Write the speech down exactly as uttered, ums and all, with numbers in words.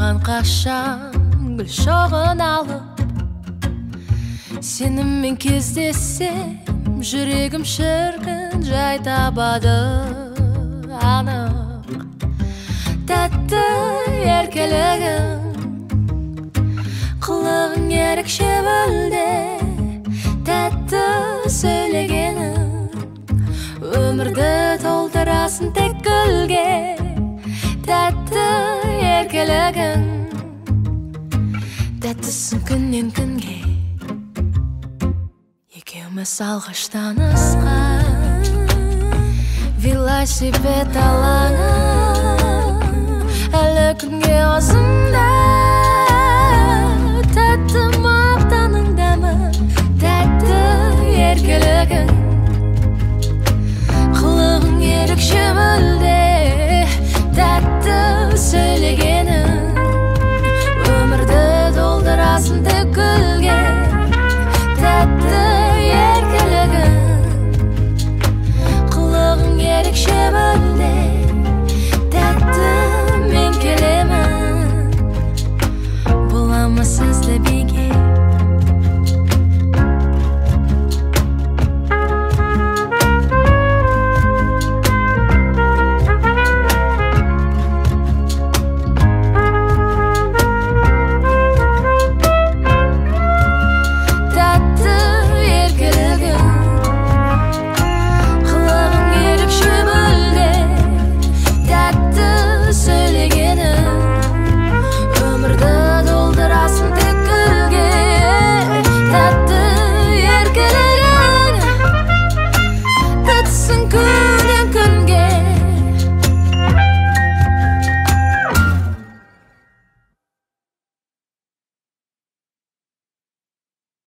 маған қашан гүл шоғын алып, сеніммен кездессем, жүрегім шіркін жай табады анық. Тәтті еркелігің, қылығың ерекше бөлде, тәтті сөйлегенің, өмірді толтырасын тек гүлге. Тәтті еркелігің, тәттісің күннен күнге. Екеуміз алғаш танысқан велосипед алаңы, әлі күнге осында